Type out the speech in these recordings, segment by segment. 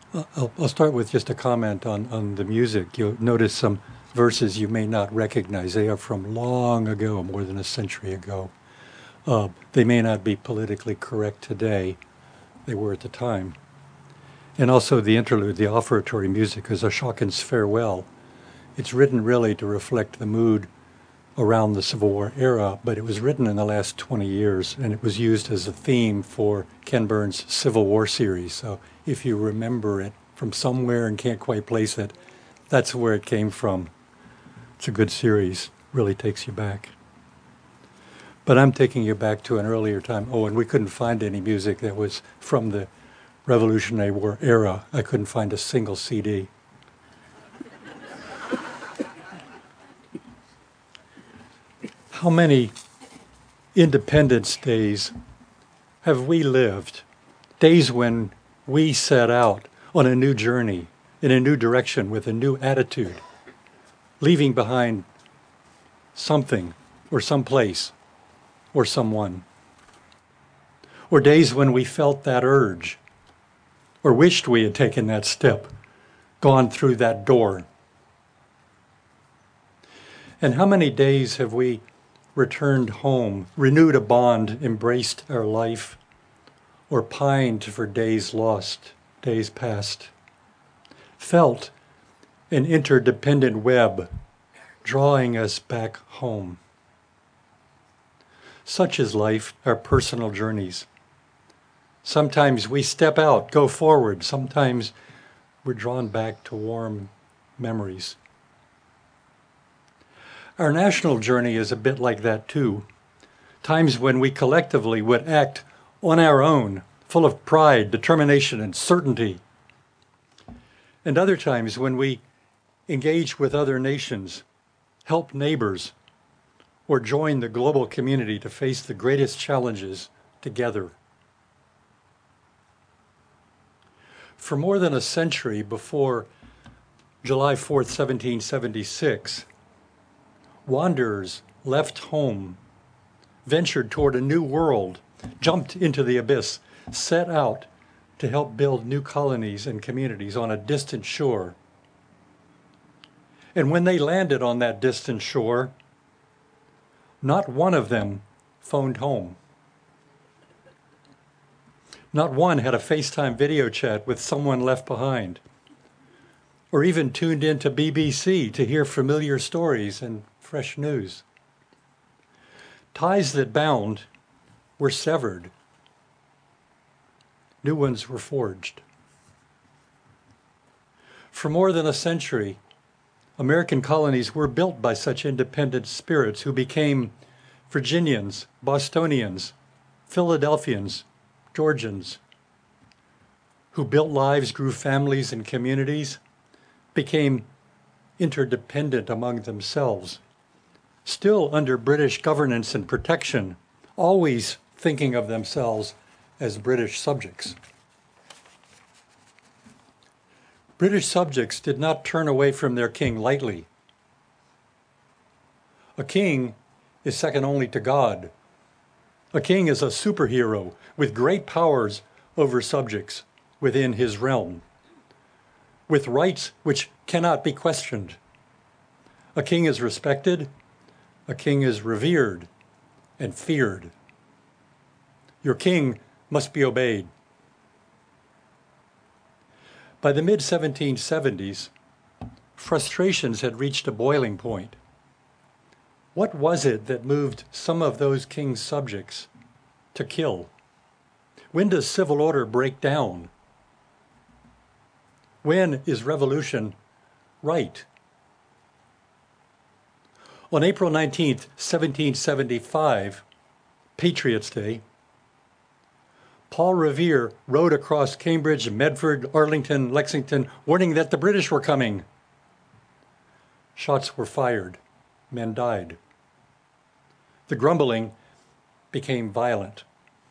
I'll start with just a comment on the music. You'll notice some verses you may not recognize. They are from long ago, more than a century ago. They may not be politically correct today. They were at the time. And also the interlude, the offertory music, is Ashokan's farewell. It's written really to reflect the mood around the Civil War era, but it was written in the last 20 years, and it was used as a theme for Ken Burns' Civil War series. So if you remember it from somewhere and can't quite place it, that's where it came from. It's a good series, really takes you back. But I'm taking you back to an earlier time. Oh, and we couldn't find any music that was from the Revolutionary War era. I couldn't find a single CD. How many Independence Days have we lived? Days when we set out on a new journey, in a new direction, with a new attitude, leaving behind something or someplace or someone. Or days when we felt that urge, or wished we had taken that step, gone through that door. And how many days have we returned home, renewed a bond, embraced our life, or pined for days lost, days past, felt an interdependent web drawing us back home. Such is life, our personal journeys. Sometimes we step out, go forward. Sometimes we're drawn back to warm memories. Our national journey is a bit like that too. Times when we collectively would act on our own, full of pride, determination, and certainty. And other times when we engage with other nations, help neighbors, or join the global community to face the greatest challenges together. For more than a century before July 4th, 1776, wanderers left home, ventured toward a new world, jumped into the abyss, set out to help build new colonies and communities on a distant shore. And when they landed on that distant shore, not one of them phoned home. Not one had a FaceTime video chat with someone left behind, or even tuned into BBC to hear familiar stories and fresh news. Ties that bound were severed. New ones were forged. For more than a century, American colonies were built by such independent spirits who became Virginians, Bostonians, Philadelphians, Georgians, who built lives, grew families and communities, became interdependent among themselves, still under British governance and protection, always thinking of themselves as British subjects. British subjects did not turn away from their king lightly. A king is second only to God. A king is a superhero with great powers over subjects within his realm, with rights which cannot be questioned. A king is respected, a king is revered and feared. Your king must be obeyed. By the mid-1770s, frustrations had reached a boiling point. What was it that moved some of those king's subjects to kill? When does civil order break down? When is revolution right? On April 19th, 1775, Patriots' Day, Paul Revere rode across Cambridge, Medford, Arlington, Lexington, warning that the British were coming. Shots were fired. Men died. The grumbling became violent.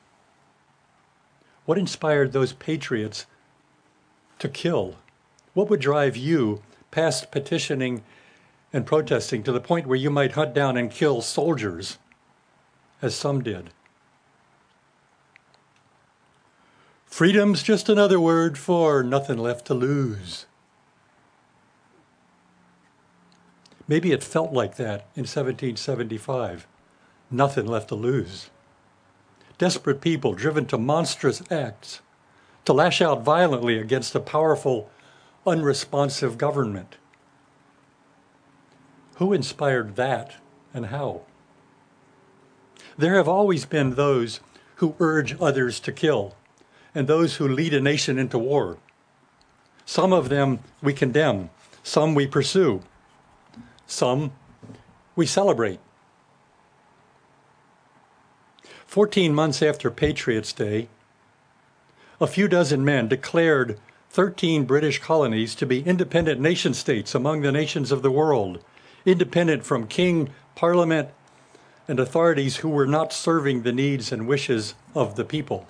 What inspired those patriots to kill? What would drive you past petitioning and protesting to the point where you might hunt down and kill soldiers, as some did? Freedom's just another word for nothing left to lose. Maybe it felt like that in 1775. Nothing left to lose. Desperate people driven to monstrous acts, to lash out violently against a powerful, unresponsive government. Who inspired that and how? There have always been those who urge others to kill and those who lead a nation into war. Some of them we condemn, some we pursue, some we celebrate. 14 months after Patriots' Day, a few dozen men declared 13 British colonies to be independent nation-states among the nations of the world, independent from king, parliament, and authorities who were not serving the needs and wishes of the people.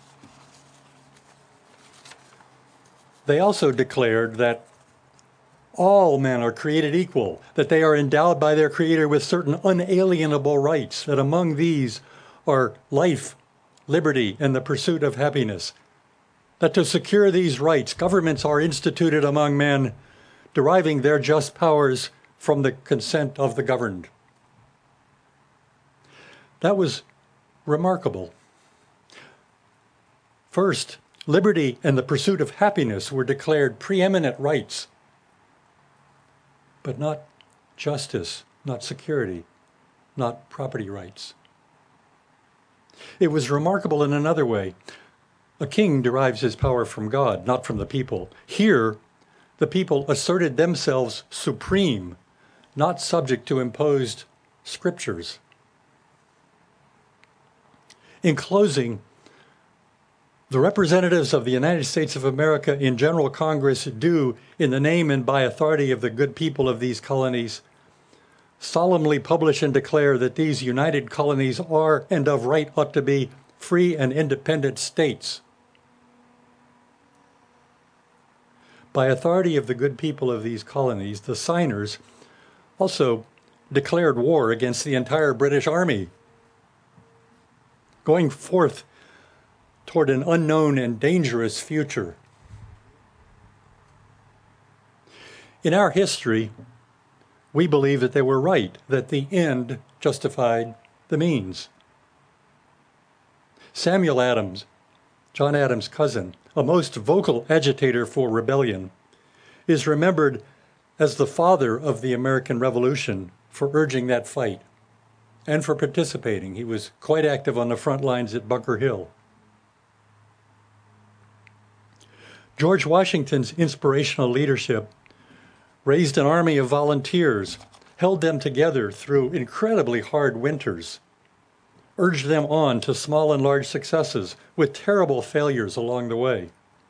They also declared that all men are created equal, that they are endowed by their Creator with certain unalienable rights, that among these are life, liberty, and the pursuit of happiness, that to secure these rights, governments are instituted among men, deriving their just powers from the consent of the governed. That was remarkable. First, liberty and the pursuit of happiness were declared preeminent rights, but not justice, not security, not property rights. It was remarkable in another way. A king derives his power from God, not from the people. Here, the people asserted themselves supreme, not subject to imposed scriptures. In closing, the representatives of the United States of America in General Congress do, in the name and by authority of the good people of these colonies, solemnly publish and declare that these united colonies are and of right ought to be free and independent states. By authority of the good people of these colonies, the signers also declared war against the entire British Army, going forth toward an unknown and dangerous future. In our history, we believe that they were right, that the end justified the means. Samuel Adams, John Adams' cousin, a most vocal agitator for rebellion, is remembered as the father of the American Revolution for urging that fight and for participating. He was quite active on the front lines at Bunker Hill. George Washington's inspirational leadership raised an army of volunteers, held them together through incredibly hard winters, urged them on to small and large successes with terrible failures along the way.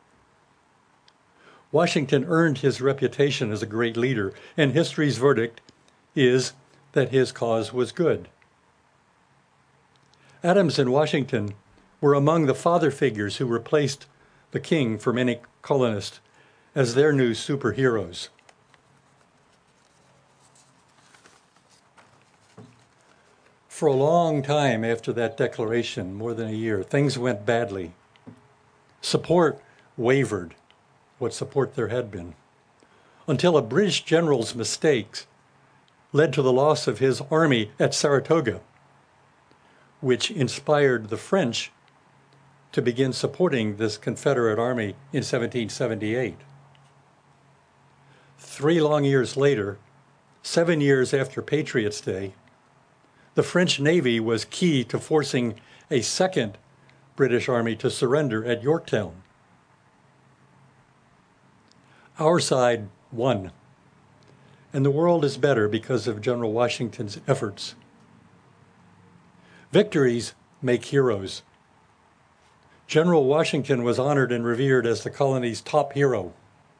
Washington earned his reputation as a great leader, and history's verdict is that his cause was good. Adams and Washington were among the father figures who replaced the king for many colonists as their new superheroes. For a long time after that declaration, more than a year, things went badly. Support wavered, what support there had been, until a British general's mistakes led to the loss of his army at Saratoga, which inspired the French to begin supporting this Confederate army in 1778. 3 long years later, 7 years after Patriots' Day, the French Navy was key to forcing a second British army to surrender at Yorktown. Our side won, and the world is better because of General Washington's efforts. Victories make heroes. General Washington was honored and revered as the colony's top hero.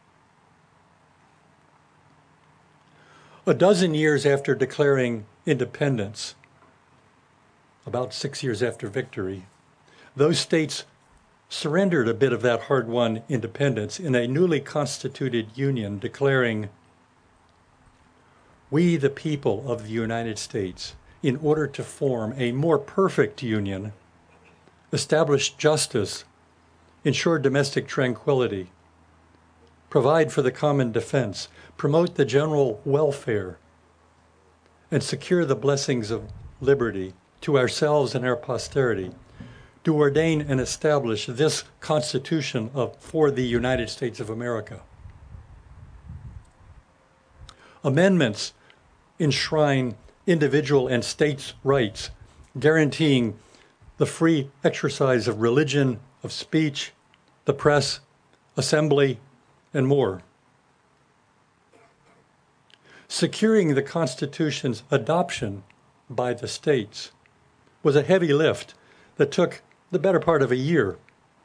A dozen years after declaring independence, about 6 years after victory, those states surrendered a bit of that hard-won independence in a newly constituted union, declaring, "We, the people of the United States, in order to form a more perfect union, establish justice ensure domestic tranquility, provide for the common defense, promote the general welfare, and secure the blessings of liberty to ourselves and our posterity, do ordain and establish this Constitution for the United States of America. Amendments enshrine individual and states' rights, guaranteeing the free exercise of religion, of speech, the press, assembly, and more. Securing the Constitution's adoption by the states was a heavy lift that took the better part of a year.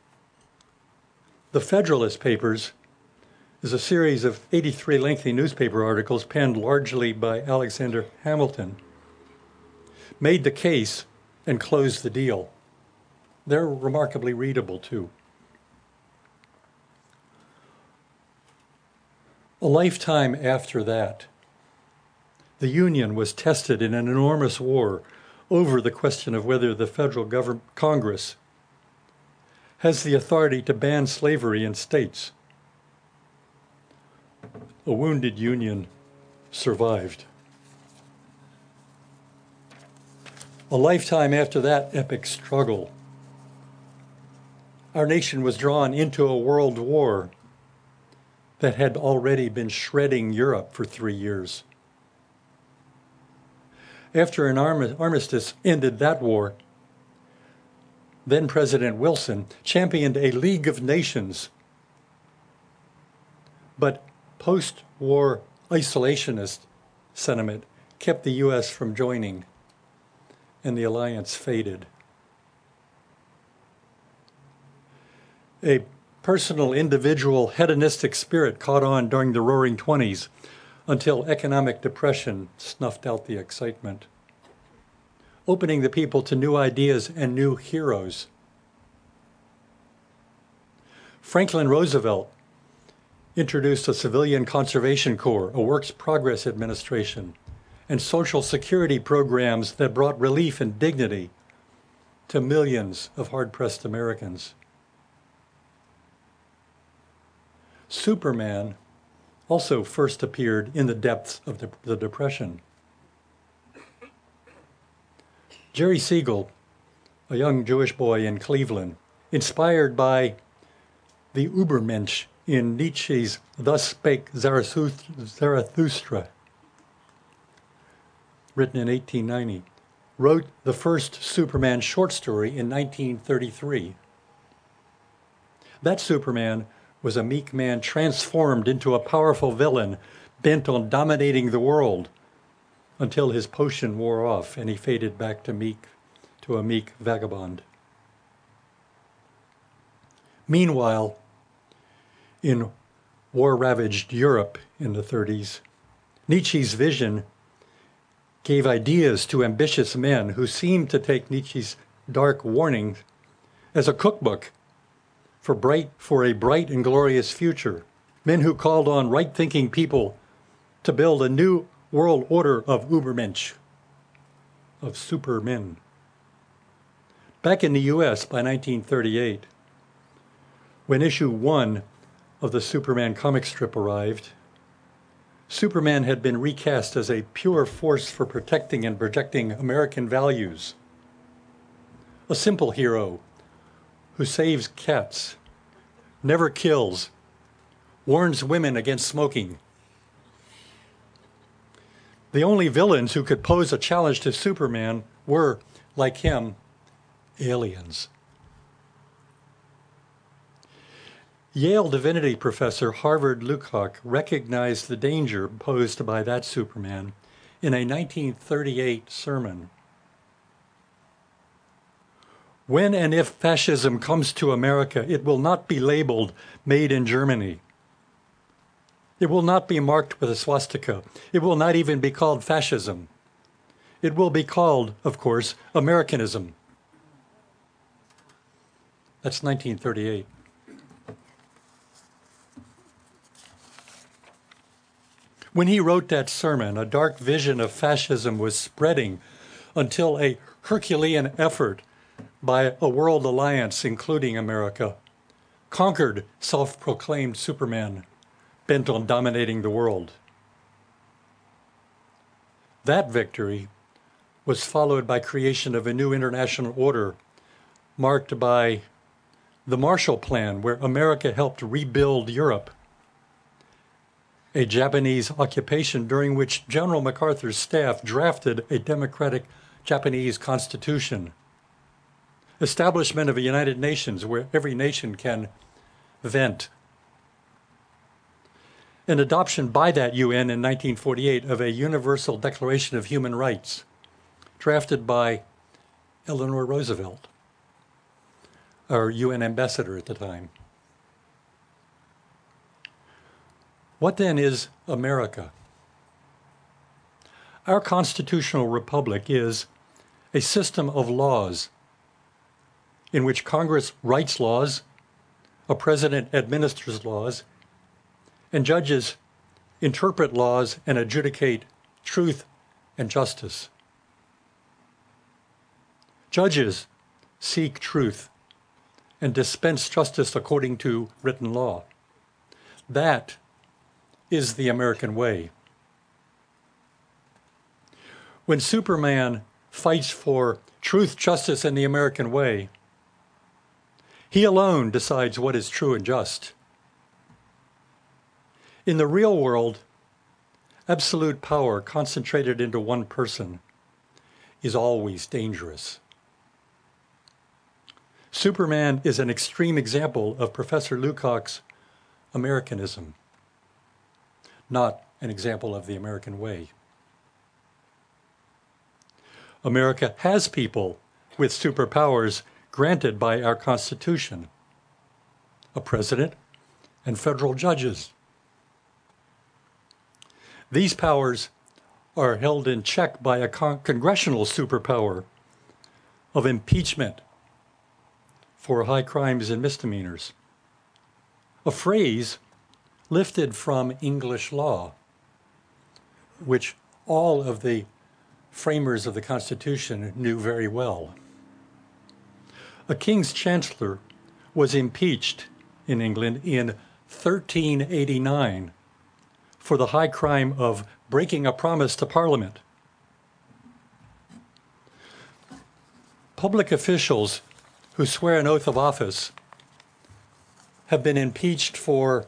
The Federalist Papers is a series of 83 lengthy newspaper articles penned largely by Alexander Hamilton, made the case and closed the deal. They're remarkably readable, too. A lifetime after that, the Union was tested in an enormous war over the question of whether the federal Congress has the authority to ban slavery in states. A wounded Union survived. A lifetime after that epic struggle, our nation was drawn into a world war that had already been shredding Europe for 3 years. After an armistice ended that war, then President Wilson championed a League of Nations. But post-war isolationist sentiment kept the U.S. from joining, and the alliance faded. A personal, individual, hedonistic spirit caught on during the Roaring '20s until economic depression snuffed out the excitement, opening the people to new ideas and new heroes. Franklin Roosevelt introduced a civilian conservation corps, a works progress administration, and social security programs that brought relief and dignity to millions of hard-pressed Americans. Superman also first appeared in the depths of the Depression. Jerry Siegel, a young Jewish boy in Cleveland, inspired by the Übermensch in Nietzsche's Thus Spake Zarathustra, written in 1890, wrote the first Superman short story in 1933. That Superman was a meek man transformed into a powerful villain bent on dominating the world until his potion wore off and he faded back to a meek vagabond. Meanwhile, in war-ravaged Europe in the 30s, Nietzsche's vision gave ideas to ambitious men who seemed to take Nietzsche's dark warning as a cookbook for a bright and glorious future. Men who called on right-thinking people to build a new world order of Übermensch, of supermen. Back in the US by 1938, when issue 1 of the Superman comic strip arrived, Superman had been recast as a pure force for protecting and projecting American values. A simple hero who saves cats, never kills, warns women against smoking. The only villains who could pose a challenge to Superman were, like him, aliens. Yale divinity professor Harvard Lukács recognized the danger posed by that Superman in a 1938 sermon. When and if fascism comes to America, it will not be labeled made in Germany. It will not be marked with a swastika. It will not even be called fascism. It will be called, of course, Americanism. That's 1938. When he wrote that sermon, a dark vision of fascism was spreading until a Herculean effort by a world alliance, including America, conquered self-proclaimed Superman bent on dominating the world. That victory was followed by creation of a new international order marked by the Marshall Plan, where America helped rebuild Europe, a Japanese occupation during which General MacArthur's staff drafted a democratic Japanese constitution, establishment of a United Nations where every nation can vent, an adoption by that UN in 1948 of a Universal Declaration of Human Rights, drafted by Eleanor Roosevelt, our UN ambassador at the time. What then is America? Our constitutional republic is a system of laws in which Congress writes laws, a president administers laws, and judges interpret laws and adjudicate truth and justice. Judges seek truth and dispense justice according to written law. That is the American way. When Superman fights for truth, justice, and the American way, he alone decides what is true and just. In the real world, absolute power concentrated into one person is always dangerous. Superman is an extreme example of Professor Lukács' Americanism, not an example of the American way. America has people with superpowers granted by our Constitution, a president and federal judges. These powers are held in check by a congressional superpower of impeachment for high crimes and misdemeanors, a phrase lifted from English law, which all of the framers of the Constitution knew very well. A king's chancellor was impeached in England in 1389 for the high crime of breaking a promise to Parliament. Public officials who swear an oath of office have been impeached for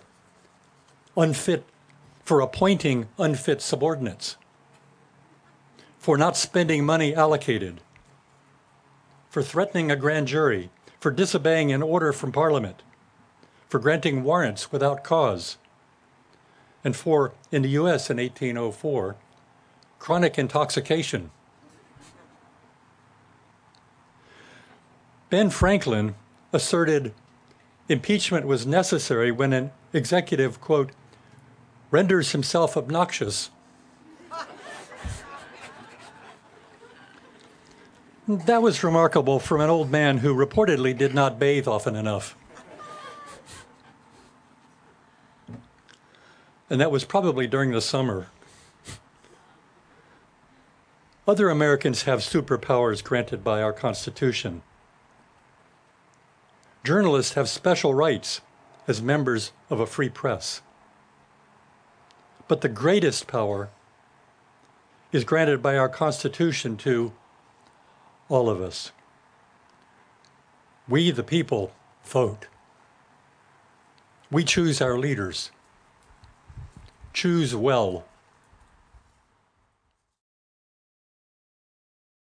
appointing unfit subordinates, for not spending money allocated, for threatening a grand jury, for disobeying an order from Parliament, for granting warrants without cause, and for, in the US in 1804, chronic intoxication. Ben Franklin asserted impeachment was necessary when an executive, quote, renders himself obnoxious. That was remarkable from an old man who reportedly did not bathe often enough. And that was probably during the summer. Other Americans have superpowers granted by our Constitution. Journalists have special rights as members of a free press. But the greatest power is granted by our Constitution to all of us. We, the people, vote. We choose our leaders. Choose well.